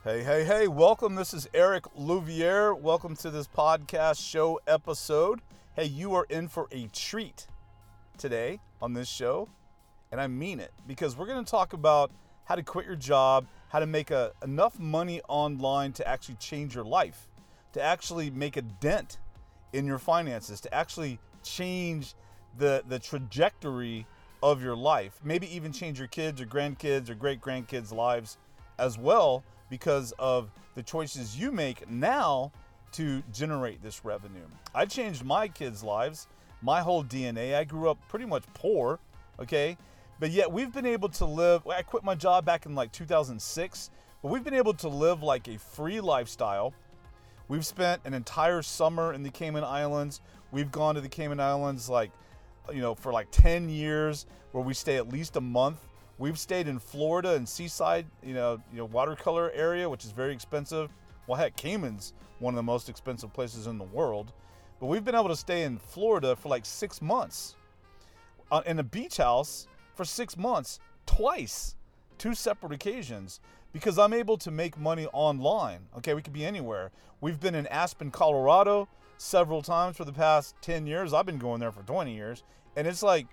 Hey, welcome. This is Eric Louviere. Welcome to this podcast show episode. Hey, you are in for a treat today on this show, and I mean it, because we're going to talk about how to quit your job, how to make enough money online to actually change your life, to actually make a dent in your finances, to actually change the trajectory of your life, maybe even change your kids or grandkids or great-grandkids' lives as well, because of the choices you make now to generate this revenue. I changed my kids' lives, my whole DNA. I grew up pretty much poor, okay? But yet we've been able to live, I quit my job back in like 2006, but we've been able to live like a free lifestyle. We've spent an entire summer in the Cayman Islands. We've gone to the Cayman Islands for like 10 years, where we stay at least a month. We've stayed in Florida and Seaside, watercolor area, which is very expensive. Well, heck, Cayman's one of the most expensive places in the world. But we've been able to stay in Florida for like 6 months, in a beach house for 6 months, twice, 2 separate occasions, because I'm able to make money online. Okay, we could be anywhere. We've been in Aspen, Colorado several times for the past 10 years. I've been going there for 20 years. And it's like,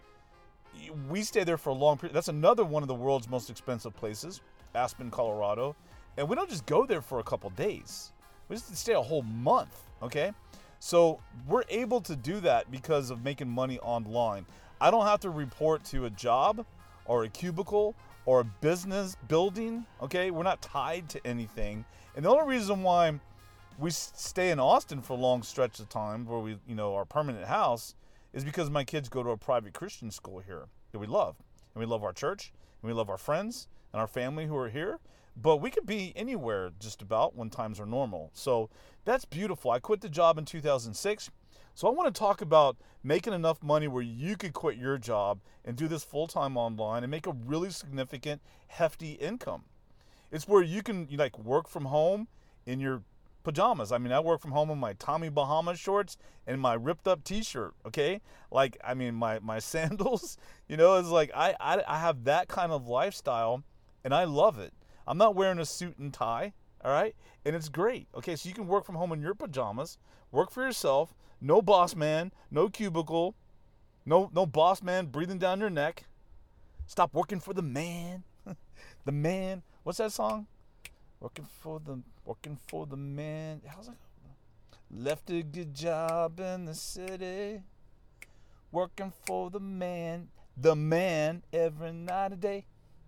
we stay there for a long period. That's another one of the world's most expensive places, Aspen, Colorado. And we don't just go there for a couple days. We just stay a whole month, okay? So we're able to do that because of making money online. I don't have to report to a job or a cubicle or a business building, okay? We're not tied to anything. And the only reason why we stay in Austin for a long stretch of time, where we, our permanent house, is because my kids go to a private Christian school here that we love. And we love our church, and we love our friends and our family who are here. But we could be anywhere just about when times are normal. So that's beautiful. I quit the job in 2006. So I want to talk about making enough money where you could quit your job and do this full-time online and make a really significant, hefty income. It's where you can work from home in your pajamas. I mean, I work from home in my Tommy Bahama shorts and my ripped up t-shirt, okay? My sandals, it's like I have that kind of lifestyle, and I love it. I'm not wearing a suit and tie, all right? And it's great, okay? So you can work from home in your pajamas, work for yourself, no boss man, no cubicle, no boss man breathing down your neck. Stop working for the man. The man, what's that song? Working for the man. How's it? Left a good job in the city. Working for the man every night of day.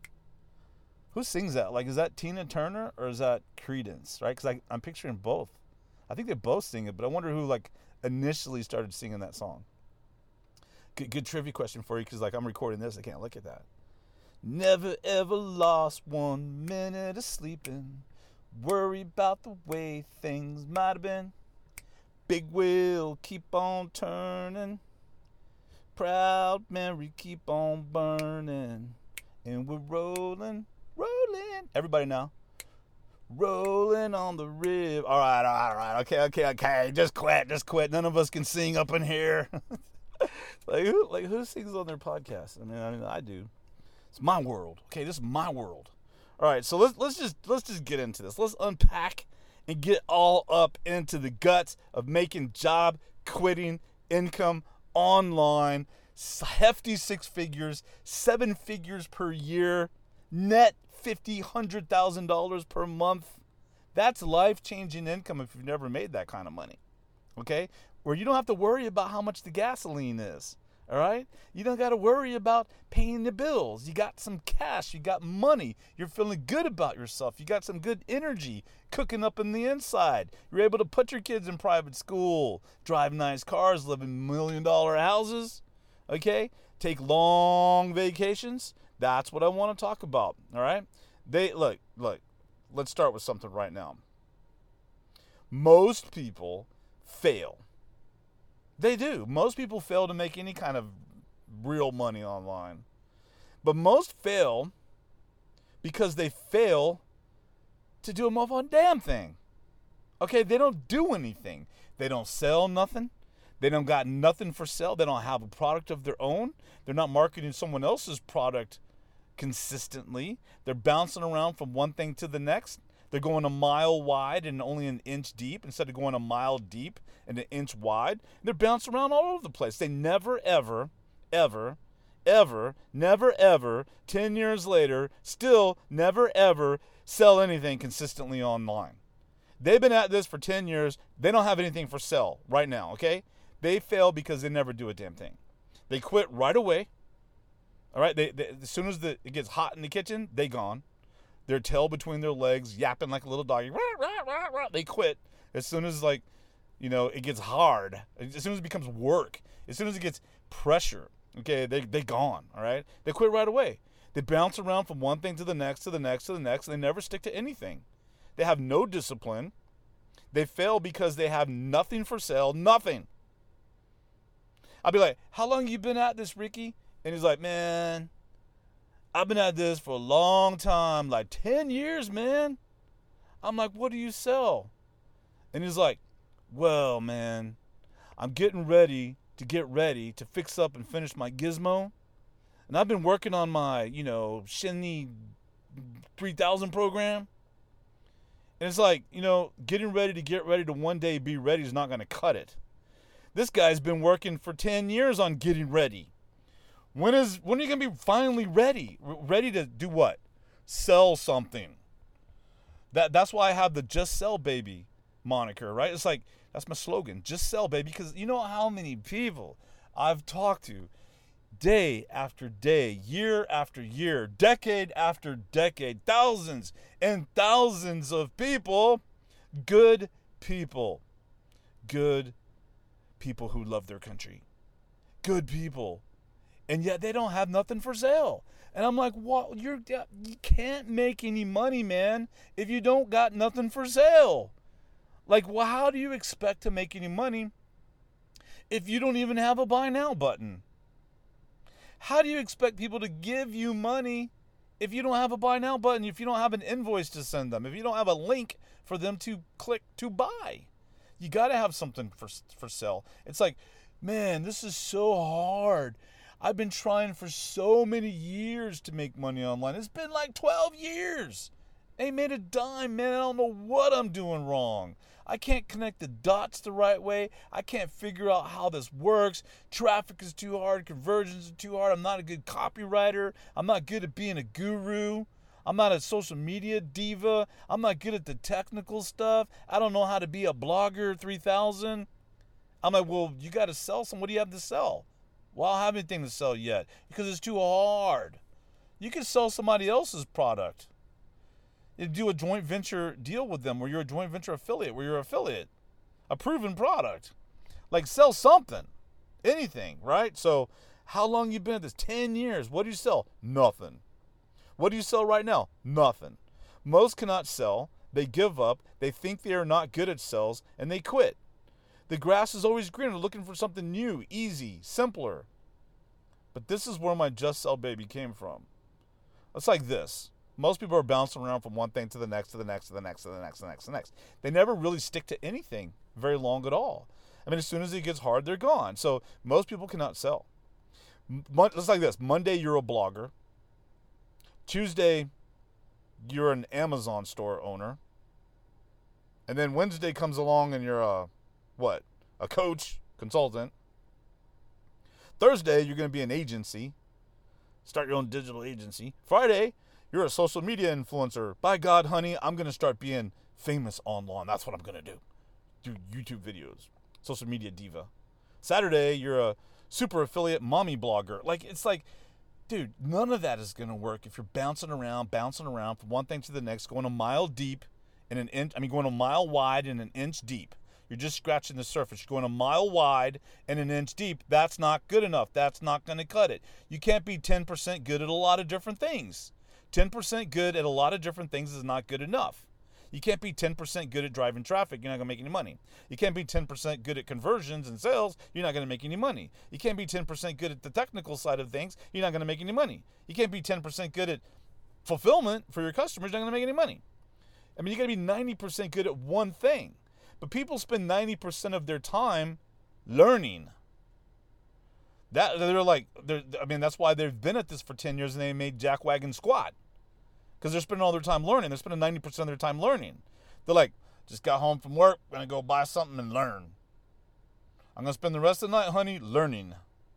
Who sings that? Is that Tina Turner or is that Creedence? Right? Because I'm picturing both. I think they both sing it, but I wonder who initially started singing that song. Good trivia question for you, because I'm recording this. I can't look at that. Never ever lost 1 minute of sleeping. Worry about the way things might have been. Big wheel keep on turning. Proud memory keep on burning. And we're rolling. Everybody now. Rolling on the river. All right. Okay. Just quit. None of us can sing up in here. Who sings on their podcast? I mean, I do. It's my world. Okay, this is my world. All right, so let's just get into this. Let's unpack and get all up into the guts of making job quitting income online, hefty 6 figures, 7 figures per year, net $100,000 per month. That's life-changing income if you've never made that kind of money. Okay, where you don't have to worry about how much the gasoline is. All right? You don't got to worry about paying the bills. You got some cash. You got money. You're feeling good about yourself. You got some good energy cooking up in the inside. You're able to put your kids in private school, drive nice cars, live in $1 million houses. Okay? Take long vacations. That's what I want to talk about. All right? Look. Let's start with something right now. Most people fail. They do. Most people fail to make any kind of real money online. But most fail because they fail to do a motherfucking damn thing. Okay, they don't do anything. They don't sell nothing. They don't got nothing for sale. They don't have a product of their own. They're not marketing someone else's product consistently. They're bouncing around from one thing to the next. They're going a mile wide and only an inch deep instead of going a mile deep and an inch wide. They're bouncing around all over the place. They never, ever, ever, ever, never, ever, 10 years later, still never, ever sell anything consistently online. They've been at this for 10 years. They don't have anything for sale right now, okay? They fail because they never do a damn thing. They quit right away. All right? They as soon as it gets hot in the kitchen, they gone. Their tail between their legs, yapping like a little doggy. They quit as soon as, like, you know, it gets hard. As soon as it becomes work. As soon as it gets pressure. Okay, they gone, all right? They quit right away. They bounce around from one thing to the next, to the next, to the next, and they never stick to anything. They have no discipline. They fail because they have nothing for sale, nothing. I'll be like, how long you been at this, Ricky? And he's like, man, I've been at this for a long time, like 10 years, man. I'm like, what do you sell? And he's like, well, man, I'm getting ready to fix up and finish my gizmo. And I've been working on my, you know, Shinny 3000 program. And it's like, you know, getting ready to one day be ready is not going to cut it. This guy's been working for 10 years on getting ready. When are you going to be finally ready? Ready to do what? Sell something. That's why I have the Just Sell Baby moniker, right? It's like, that's my slogan. Just sell, baby. Because you know how many people I've talked to day after day, year after year, decade after decade, thousands and thousands of people, good people who love their country, good people, and yet they don't have nothing for sale. And I'm like, what? You can't make any money, man, if you don't got nothing for sale. Like, well, how do you expect to make any money if you don't even have a buy now button? How do you expect people to give you money if you don't have a buy now button, if you don't have an invoice to send them, if you don't have a link for them to click to buy? You got to have something for sale. It's like, man, this is so hard. I've been trying for so many years to make money online. It's been like 12 years. Ain't made a dime, man. I don't know what I'm doing wrong. I can't connect the dots the right way. I can't figure out how this works. Traffic is too hard. Conversions are too hard. I'm not a good copywriter. I'm not good at being a guru. I'm not a social media diva. I'm not good at the technical stuff. I don't know how to be a blogger 3000. I'm like, well, you got to sell some. What do you have to sell? Well, I don't have anything to sell yet because it's too hard. You can sell somebody else's product. You do a joint venture deal with them where you're a joint venture affiliate, where you're an affiliate. A proven product. Like, sell something. Anything, right? So, how long you been at this? 10 years. What do you sell? Nothing. What do you sell right now? Nothing. Most cannot sell. They give up. They think they are not good at sales, and they quit. The grass is always greener, looking for something new, easy, simpler. But this is where my Just Sell Baby came from. It's like this. Most people are bouncing around from one thing to the next, to the next, to the next, to the next, to the next, to the next. They never really stick to anything very long at all. I mean, as soon as it gets hard, they're gone. So most people cannot sell. It's like this. Monday, you're a blogger. Tuesday, you're an Amazon store owner. And then Wednesday comes along and you're a coach, consultant. Thursday, you're going to be an agency. Start your own digital agency. Friday, you're a social media influencer. By God, honey, I'm going to start being famous online. That's what I'm going to do. Do YouTube videos. Social media diva. Saturday, you're a super affiliate mommy blogger. Like, it's like, dude, none of that is going to work if you're bouncing around from one thing to the next, going a mile deep and going a mile wide and an inch deep. You're just scratching the surface. You're going a mile wide and an inch deep. That's not good enough. That's not going to cut it. You can't be 10% good at a lot of different things. 10% good at a lot of different things is not good enough. You can't be 10% good at driving traffic. You're not going to make any money. You can't be 10% good at conversions and sales. You're not going to make any money. You can't be 10% good at the technical side of things. You're not going to make any money. You can't be 10% good at fulfillment for your customers. You're not going to make any money. I mean, you got to be 90% good at one thing. But people spend 90% of their time learning. That's why they've been at this for 10 years and they made jackwagon squat. because they're spending all their time learning. They're spending 90% of their time learning. They're like, just got home from work, going to go buy something and learn. I'm going to spend the rest of the night, honey, learning.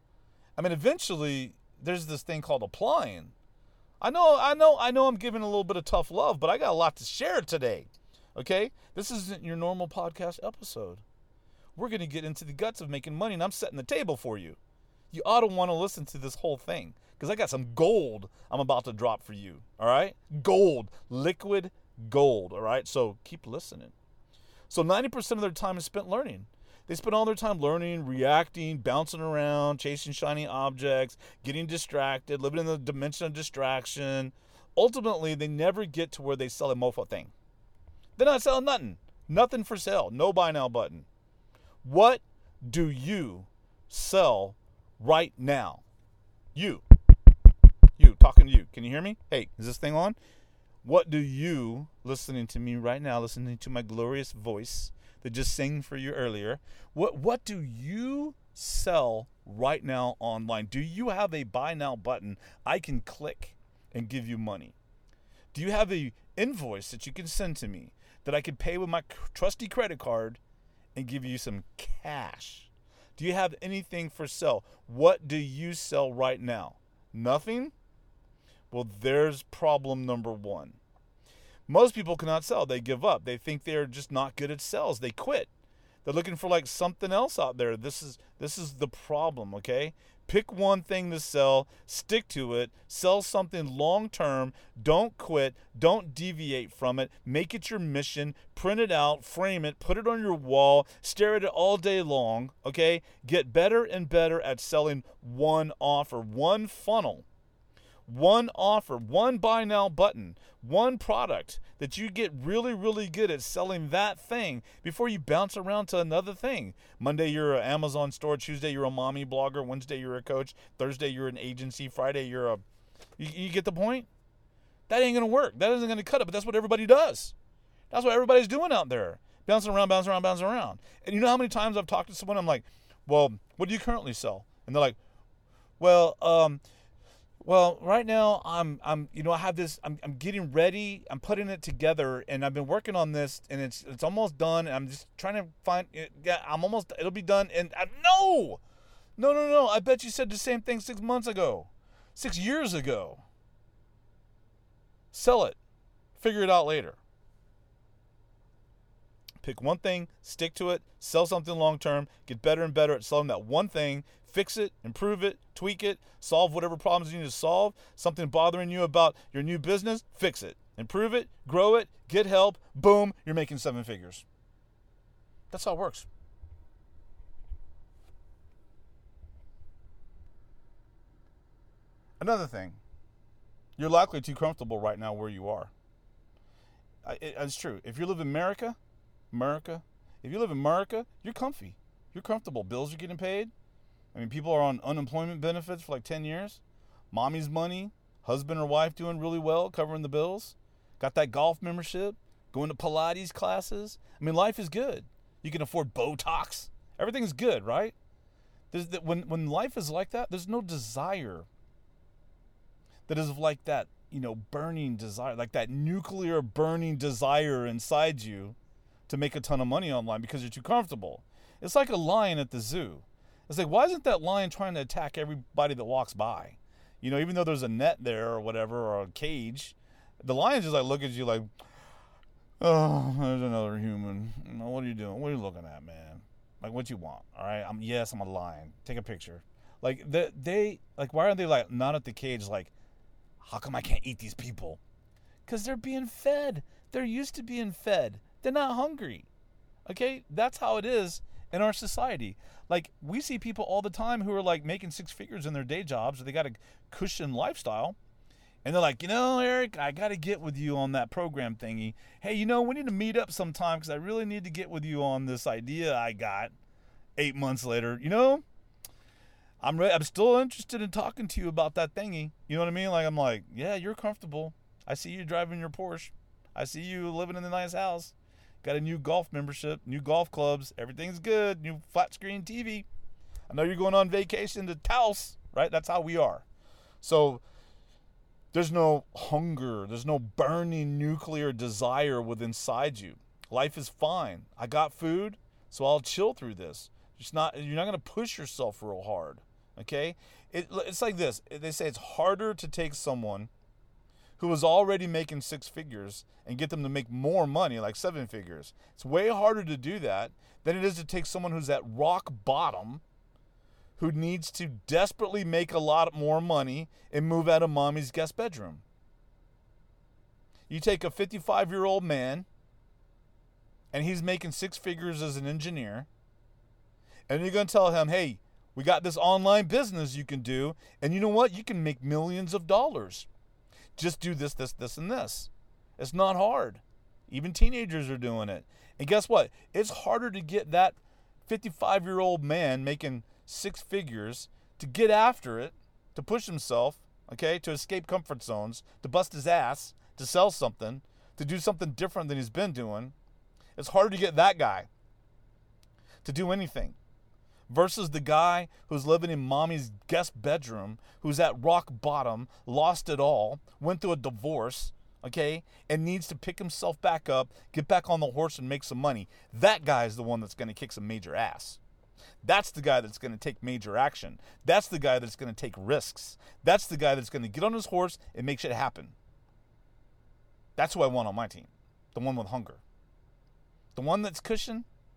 I mean, eventually, there's this thing called applying. I know I'm giving a little bit of tough love, but I got a lot to share today. Okay? This isn't your normal podcast episode. We're going to get into the guts of making money, and I'm setting the table for you. You ought to want to listen to this whole thing, because I got some gold I'm about to drop for you. All right? Gold. Liquid gold. All right? So keep listening. So 90% of their time is spent learning. They spend all their time learning, reacting, bouncing around, chasing shiny objects, getting distracted, living in the dimension of distraction. Ultimately, they never get to where they sell a mofo thing. They're not selling nothing. Nothing for sale. No buy now button. What do you sell right now? You, talking to you. Can you hear me? Hey, is this thing on? What do you, listening to me right now, listening to my glorious voice that just sang for you earlier, what do you sell right now online? Do you have a buy now button I can click and give you money? Do you have a invoice that you can send to me that I can pay with my trusty credit card and give you some cash? Do you have anything for sale? What do you sell right now? Nothing? Well, there's problem number one. Most people cannot sell. They give up. They think they're just not good at sales. They quit. They're looking for like something else out there. This is the problem, okay? Pick one thing to sell, stick to it, sell something long term, don't quit, don't deviate from it, make it your mission, print it out, frame it, put it on your wall, stare at it all day long, okay? Get better and better at selling one offer, one funnel. One offer, one buy now button, one product that you get really, really good at selling that thing before you bounce around to another thing. Monday, you're an Amazon store. Tuesday, you're a mommy blogger. Wednesday, you're a coach. Thursday, you're an agency. Friday, you're a... You get the point? That ain't going to work. That isn't going to cut it, but that's what everybody does. That's what everybody's doing out there. Bouncing around, bouncing around, bouncing around. And you know how many times I've talked to someone, I'm like, well, what do you currently sell? And they're like, well, right now I have this, I'm getting ready, I'm putting it together, and I've been working on this, and it's almost done, and I'm just trying to find it. Yeah, it'll be done, and no, I bet you said the same thing 6 months ago, 6 years ago. Sell it. Figure it out later. Pick one thing, stick to it, sell something long term, get better and better at selling that one thing, fix it, improve it, tweak it, solve whatever problems you need to solve. Something bothering you about your new business, fix it, improve it, grow it, get help, boom, you're making 7 figures. That's how it works. Another thing, you're likely too comfortable right now where you are. It's true. If you live in America, if you live in America, you're comfy. You're comfortable. Bills are getting paid. I mean, people are on unemployment benefits for like 10 years. Mommy's money, husband or wife doing really well, covering the bills. Got that golf membership, going to Pilates classes. I mean, life is good. You can afford Botox. Everything's good, right? When life is like that, there's no desire that is like that, burning desire, like that nuclear burning desire inside you to make a ton of money online because you're too comfortable. It's like a lion at the zoo. It's like, why isn't that lion trying to attack everybody that walks by? Even though there's a net there or whatever, or a cage, the lion just like look at you like, oh, there's another human. What are you doing? What are you looking at, man? Like, what you want? All right, I'm a lion. Take a picture. Like they why are they like not at the cage? Like, how come I can't eat these people? Because they're being fed. They're used to being fed. They're not hungry. Okay, that's how it is in our society. Like, we see people all the time who are like making 6 figures in their day jobs, or they got a cushion lifestyle, and they're like, Eric, I got to get with you on that program thingy. Hey, we need to meet up sometime because I really need to get with you on this idea I got 8 months later. I'm still interested in talking to you about that thingy. You know what I mean? Like, I'm like, yeah, you're comfortable. I see you driving your Porsche. I see you living in a nice house. Got a new golf membership, new golf clubs. Everything's good. New flat screen TV. I know you're going on vacation to Taos, right? That's how we are. So There's no hunger. There's no burning nuclear desire within inside you. Life is fine. I got food, so I'll chill through this. You're not going to push yourself real hard. Okay? It's like this. They say it's harder to take someone who is already making six figures and get them to make more money, like seven figures. It's way harder to do that than it is to take someone who's at rock bottom, who needs to desperately make a lot more money and move out of mommy's guest bedroom. You take a 55-year-old man, and he's making six figures as an engineer, and you're going to tell him, hey, we got this online business you can do, and you know what? You can make millions of dollars. Just do this, this, this, and this. It's not hard. Even teenagers are doing it. And guess what? It's harder to get that 55-year-old man making six figures to get after it, to push himself, okay, to escape comfort zones, to bust his ass, to sell something, to do something different than he's been doing. It's harder to get that guy to do anything versus the guy who's living in mommy's guest bedroom, who's at rock bottom, lost it all, went through a divorce, okay, and needs to pick himself back up, get back on the horse and make some money. That guy is the one that's going to kick some major ass. That's the guy that's going to take major action. That's the guy that's going to take risks. That's the guy that's going to get on his horse and make shit happen. That's who I want on my team. The one with hunger. The one that's cush.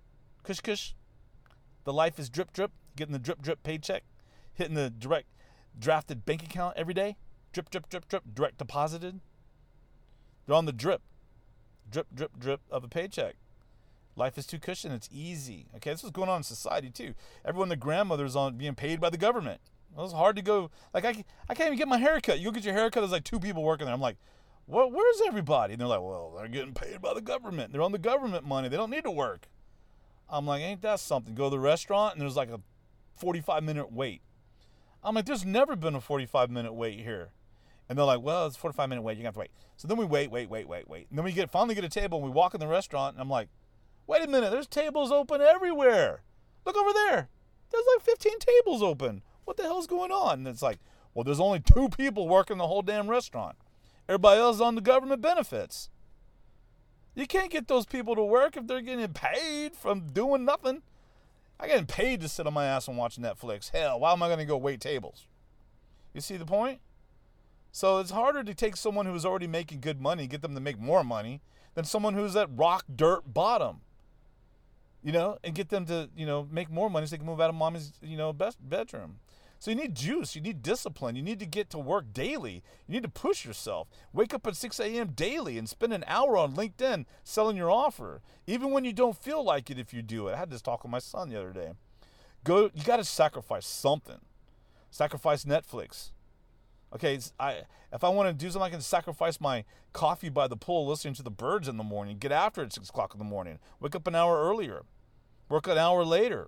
The life is drip, getting the drip paycheck, hitting the direct drafted bank account every day. Drip, direct deposited. They're on the drip of a paycheck. Life is too cushion. It's easy. Okay, this is going on in society too. Everyone, their grandmother's on being paid by the government. Well, it's hard to go. Like I can't even get my hair cut. You go get your hair cut. There's like two people working there. I'm like, what? Where's everybody? And they're like, well, they're getting paid by the government. They're on the government money. They don't need to work. I'm like, ain't that something? Go to the restaurant and there's like a 45-minute wait. I'm like, there's never been a 45-minute wait here. And they're like, well, it's a 45-minute wait. You're going to have to wait. So then we wait. And then we finally get a table and we walk in the restaurant and I'm like, wait a minute, there's tables open everywhere. Look over there. There's like 15 tables open. What the hell's going on? And it's like, well, there's only two people working the whole damn restaurant. Everybody else is on the government benefits. You can't get those people to work if they're getting paid from doing nothing. I'm getting paid to sit on my ass and watch Netflix. Hell, why am I going to go wait tables? You see the point? So it's harder to take someone who's already making good money, get them to make more money, than someone who's at rock dirt bottom. And get them to, make more money so they can move out of mommy's, best bedroom. So you need juice. You need discipline. You need to get to work daily. You need to push yourself. Wake up at 6 a.m. daily and spend an hour on LinkedIn selling your offer. Even when you don't feel like it if you do it. I had this talk with my son the other day. You got to sacrifice something. Sacrifice Netflix. Okay, if I want to do something, I can sacrifice my coffee by the pool listening to the birds in the morning. Get after it at 6 o'clock in the morning. Wake up an hour earlier. Work an hour later.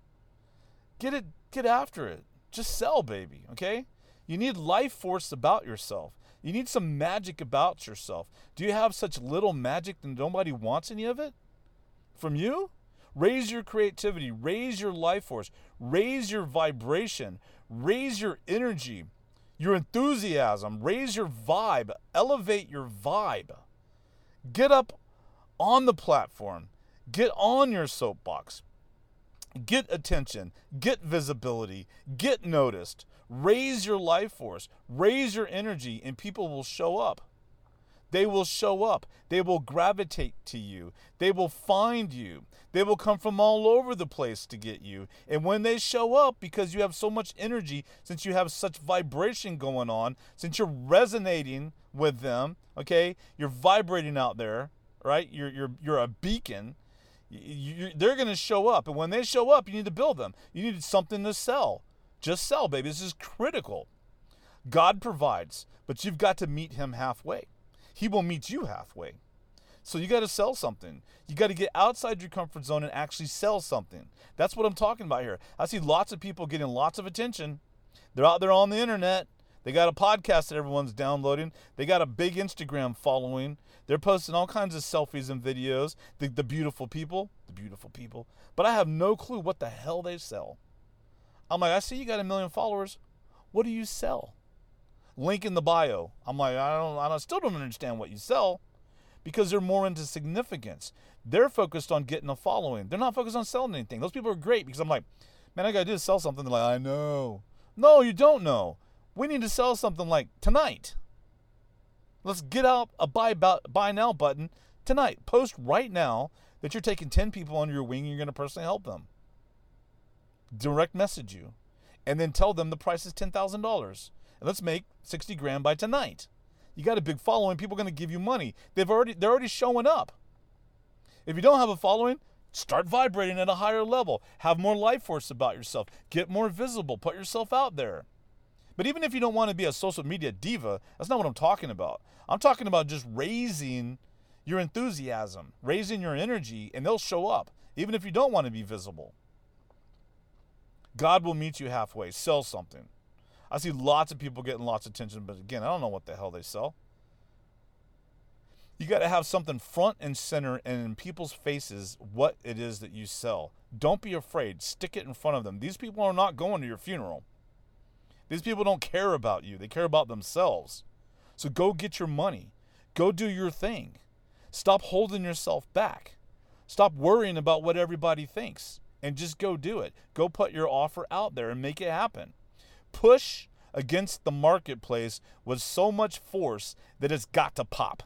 Get after it. Just sell, baby, okay? You need life force about yourself. You need some magic about yourself. Do you have such little magic that nobody wants any of it from you? Raise your creativity. Raise your life force. Raise your vibration. Raise your energy. Your enthusiasm, raise your vibe, elevate your vibe. Get up on the platform, get on your soapbox, get attention, get visibility, get noticed, raise your life force, raise your energy, and people will show up. They will show up. They will gravitate to you. They will find you. They will come from all over the place to get you. And when they show up, because you have so much energy, since you have such vibration going on, since you're resonating with them, okay, you're vibrating out there, right? You're a beacon. They're going to show up. And when they show up, you need to build them. You need something to sell. Just sell, baby. This is critical. God provides, but you've got to meet him halfway. He will meet you halfway. So you got to sell something. You got to get outside your comfort zone and actually sell something. That's what I'm talking about here. I see lots of people getting lots of attention. They're out there on the internet. They got a podcast that everyone's downloading. They got a big Instagram following. They're posting all kinds of selfies and videos. The beautiful people. But I have no clue what the hell they sell. I'm like, I see you got 1 million followers. What do you sell? Link in the bio. I'm like, I still don't understand what you sell, because they're more into significance. They're focused on getting a following. They're not focused on selling anything. Those people are great, because I'm like, man, I got to do is sell something. They're like, I know. No, you don't know. We need to sell something like tonight. Let's get out a buy now button tonight. Post right now that you're taking 10 people under your wing and you're going to personally help them. Direct message you. And then tell them the price is $10,000. And let's make 60 grand by tonight. You got a big following. People are going to give you money. They're already showing up. If you don't have a following, start vibrating at a higher level. Have more life force about yourself. Get more visible. Put yourself out there. But even if you don't want to be a social media diva, that's not what I'm talking about. I'm talking about just raising your enthusiasm, raising your energy, and they'll show up, even if you don't want to be visible. God will meet you halfway. Sell something. I see lots of people getting lots of attention, but again, I don't know what the hell they sell. You got to have something front and center and in people's faces what it is that you sell. Don't be afraid. Stick it in front of them. These people are not going to your funeral. These people don't care about you. They care about themselves. So go get your money. Go do your thing. Stop holding yourself back. Stop worrying about what everybody thinks and just go do it. Go put your offer out there and make it happen. Push against the marketplace with so much force that it's got to pop.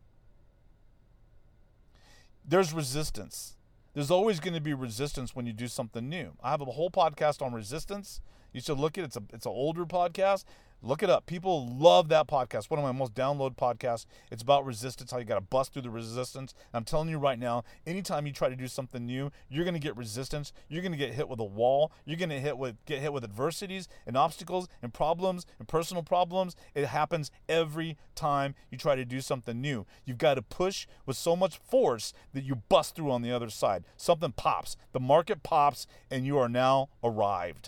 There's resistance. There's always going to be resistance when you do something new. I have a whole podcast on resistance. You should look at it. It's an older podcast. Look it up. People love that podcast. One of my most downloaded podcasts. It's about resistance, how you got to bust through the resistance. And I'm telling you right now, anytime you try to do something new, you're going to get resistance. You're going to get hit with a wall. You're going to get hit with adversities and obstacles and problems and personal problems. It happens every time you try to do something new. You've got to push with so much force that you bust through on the other side. Something pops. The market pops, and you are now arrived.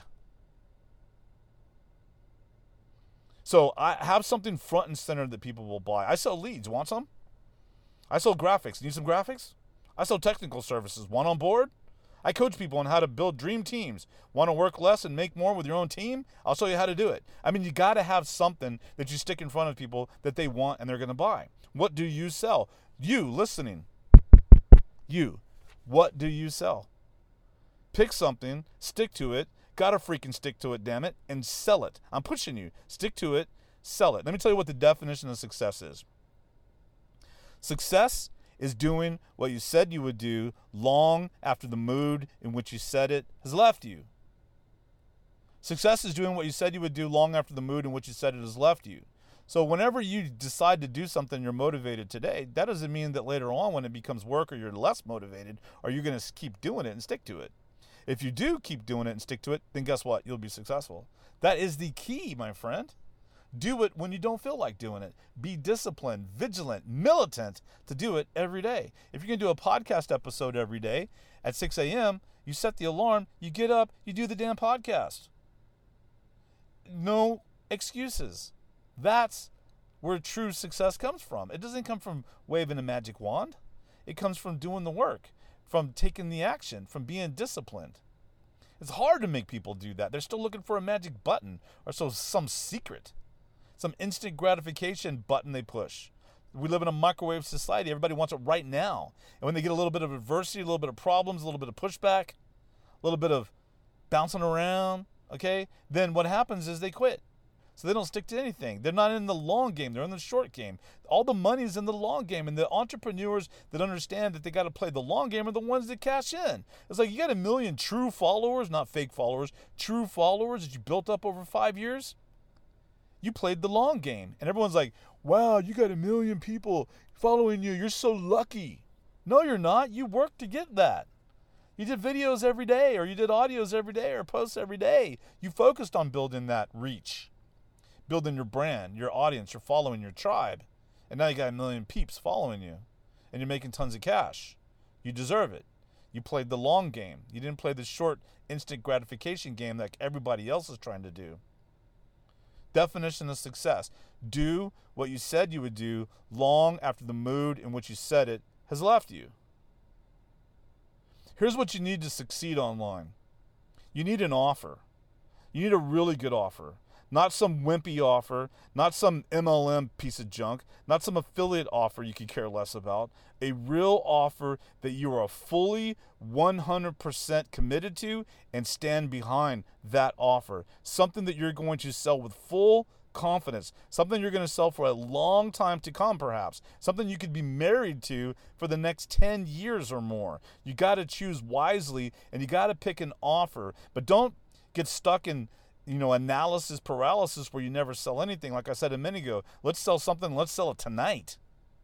So I have something front and center that people will buy. I sell leads. Want some? I sell graphics. Need some graphics? I sell technical services. Want on board? I coach people on how to build dream teams. Want to work less and make more with your own team? I'll show you how to do it. I mean, you got to have something that you stick in front of people that they want and they're going to buy. What do you sell? You listening. You. What do you sell? Pick something, stick to it. Gotta freaking stick to it, damn it, and sell it. I'm pushing you. Stick to it, sell it. Let me tell you what the definition of success is. Success is doing what you said you would do long after the mood in which you said it has left you. Success is doing what you said you would do long after the mood in which you said it has left you. So whenever you decide to do something you're motivated today, that doesn't mean that later on when it becomes work or you're less motivated, are you going to keep doing it and stick to it. If you do keep doing it and stick to it, then guess what? You'll be successful. That is the key, my friend. Do it when you don't feel like doing it. Be disciplined, vigilant, militant to do it every day. If you're going to do a podcast episode every day at 6 a.m., you set the alarm, you get up, you do the damn podcast. No excuses. That's where true success comes from. It doesn't come from waving a magic wand. It comes from doing the work, from taking the action, from being disciplined. It's hard to make people do that. They're still looking for a magic button or some secret, some instant gratification button they push. We live in a microwave society. Everybody wants it right now. And when they get a little bit of adversity, a little bit of problems, a little bit of pushback, a little bit of bouncing around, okay, then what happens is they quit. So they don't stick to anything. They're not in the long game. They're in the short game. All the money's in the long game. And the entrepreneurs that understand that they got to play the long game are the ones that cash in. It's like you got 1 million true followers, not fake followers, true followers that you built up over 5 years. You played the long game. And everyone's like, wow, you got 1 million people following you. You're so lucky. No, you're not. You worked to get that. You did videos every day, or you did audios every day, or posts every day. You focused on building that reach. Building your brand, your audience, your following, your tribe. And now you got 1 million peeps following you. And you're making tons of cash. You deserve it. You played the long game. You didn't play the short, instant gratification game like everybody else is trying to do. Definition of success. Do what you said you would do long after the mood in which you said it has left you. Here's what you need to succeed online. You need an offer. You need a really good offer. Not some wimpy offer, not some MLM piece of junk, not some affiliate offer you could care less about. A real offer that you are fully 100% committed to and stand behind that offer. Something that you're going to sell with full confidence. Something you're going to sell for a long time to come, perhaps. Something you could be married to for the next 10 years or more. You got to choose wisely, and you got to pick an offer. But don't get stuck in analysis paralysis where you never sell anything. Like I said a minute ago, let's sell something. Let's sell it tonight.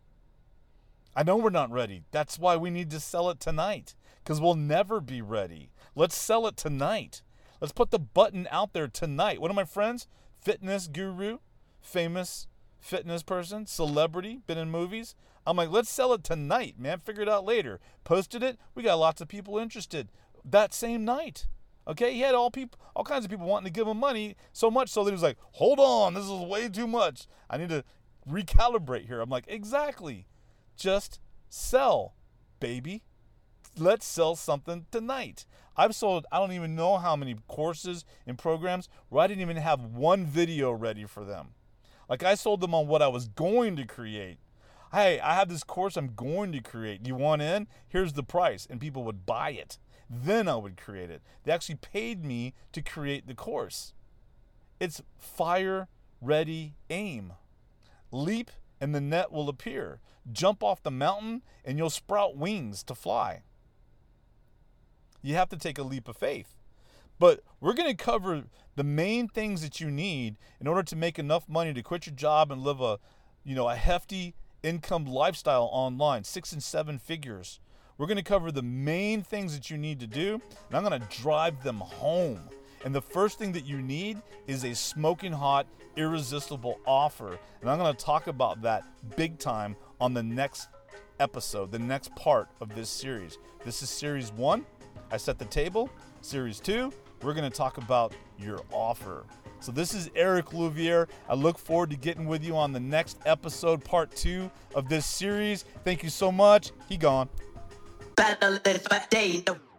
I know we're not ready. That's why we need to sell it tonight, because we'll never be ready. Let's sell it tonight. Let's put the button out there tonight. One of my friends, fitness guru, famous fitness person, celebrity, been in movies. I'm like, let's sell it tonight, man. Figure it out later. Posted it. We got lots of people interested that same night. Okay, he had all kinds of people wanting to give him money, so much so that he was like, hold on, this is way too much. I need to recalibrate here. I'm like, exactly. Just sell, baby. Let's sell something tonight. I've sold, I don't even know how many courses and programs where I didn't even have one video ready for them. Like, I sold them on what I was going to create. Hey, I have this course I'm going to create. You want in? Here's the price. And people would buy it. Then I would create it. They actually paid me to create the course. It's fire, ready, aim. Leap and the net will appear. Jump off the mountain and you'll sprout wings to fly. You have to take a leap of faith. But we're going to cover the main things that you need in order to make enough money to quit your job and live a hefty income lifestyle online, 6 and 7 figures. We're going to cover the main things that you need to do, and I'm going to drive them home. And the first thing that you need is a smoking hot, irresistible offer. And I'm going to talk about that big time on the next episode, the next part of this series. This is series 1. I set the table. Series 2, we're going to talk about your offer. So this is Eric Louviere. I look forward to getting with you on the next episode, part 2 of this series. Thank you so much. He gone.